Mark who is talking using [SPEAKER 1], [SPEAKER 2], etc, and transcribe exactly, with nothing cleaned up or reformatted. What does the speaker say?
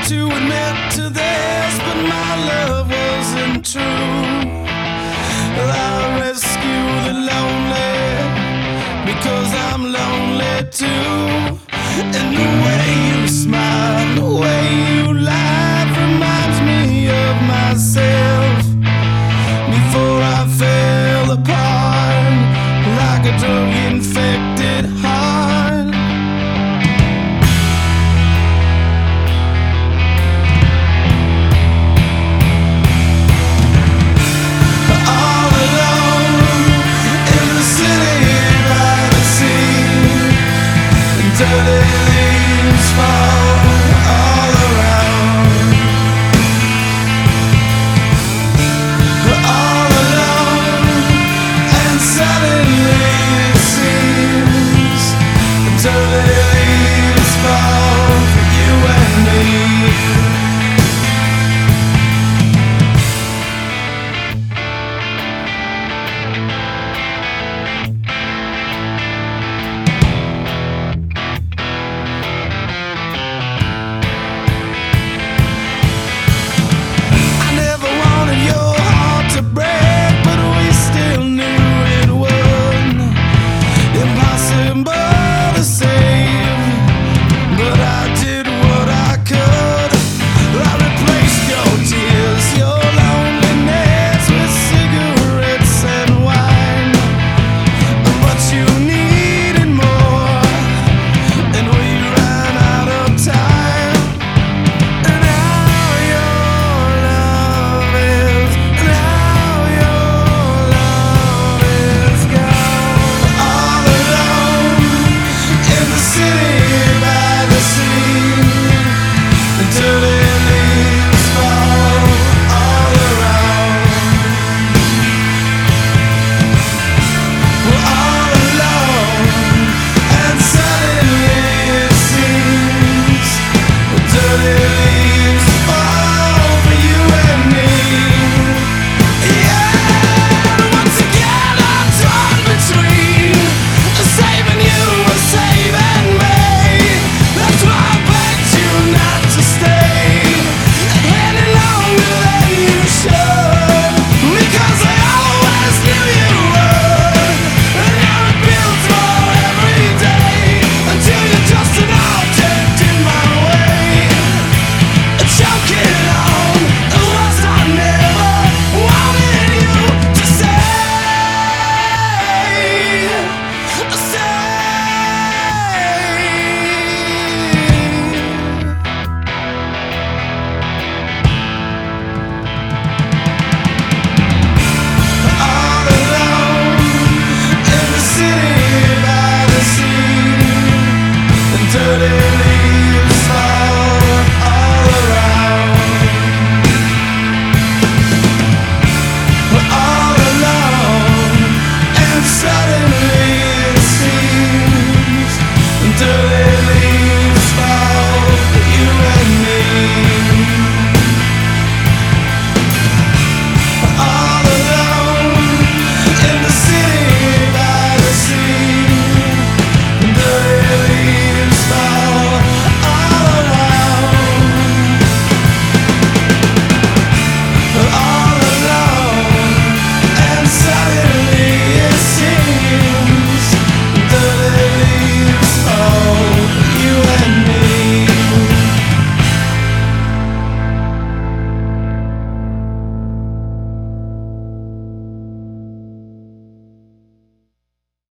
[SPEAKER 1] to admit to this, but my love wasn't true. I rescue the lonely because I'm lonely too. And the way you smile, the way you laugh reminds me of myself before I fell apart like a drug-infected heart. All alone in the city by the sea, dirty leaves fall all around. All alone, and suddenly it seems dirty leaves fall for you and me. Dirty